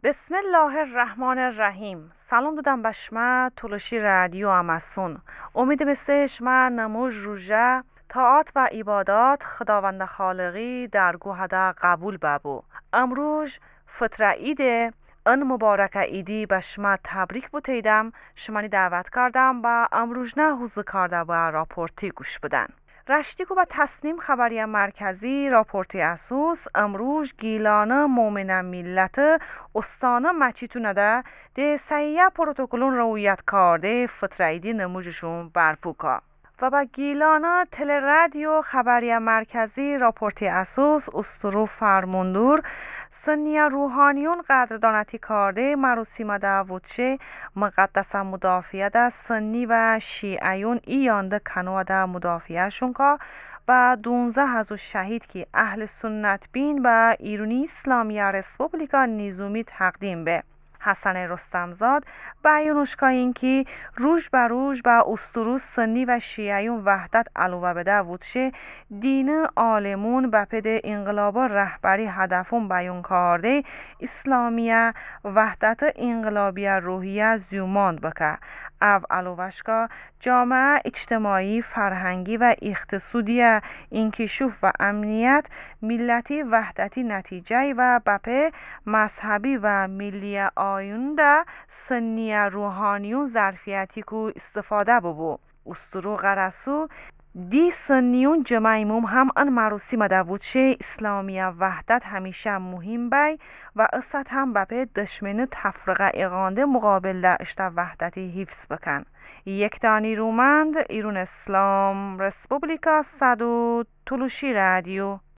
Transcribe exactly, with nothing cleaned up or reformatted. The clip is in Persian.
بسم الله الرحمن الرحیم. سلام دادم بشما تلوشی رادیو اماسون. امید بسیش من نموز روژه طاعت و عبادات خداوند خالقی در گوهده قبول ببو. امروز فطر عیده، ان مبارک عیدی به شما تبریک بوتیدم. شمانی دعوت کردم و امروز نه حوزه کرده و راپورتی گوش بدن. رشتی که با تصنیم خبری مرکزی راپورتی اسوس امروز گیلانه مومن ملت استانه مچیتونه ده ده سیه پروتکلون رویت کرده فطر عیدی نموزشون برپوکا و با گیلانه تل رادیو خبری مرکزی راپورتی اسوس استرو فرموندور سنیا روحانیون قدردانتی کرده مراسم دعوتشه مقدس مدافعه ده سنی و شیعیون ایانده کنوا ده مدافعهشون که و دونزه هزو شهید که اهل سنت بین و ایرانی اسلامی رسپوبلیکا نیزومی تقدیم به حسن رستمزاد بیانش که این که روز به روز با استرو سنی و شیعیون وحدت علاوه بده وودشه دین عالمون و پد انقلاب رهبری هدفون بیان کرده اسلامیه وحدت انقلابی روحیه زیوماند بکه او علاوهش که جامعه اجتماعی فرهنگی و اقتصادی انکشاف و امنیت ملتی وحدتی نتیجه و بپه مذهبی و ملی آینده سنی روحانیون ظرفیتی که استفاده ببو استرو غرسو دی سنیون جمعیموم هم ان مراسم داوودشه اسلامی وحدت همیشه مهم بای و اصد هم بپه دشمن تفرقه اقانده مقابل داشت وحدتی حفظ بکن. یک دانی رومند ایرون اسلام رسپوبلیکا صدو تلوشی رادیو.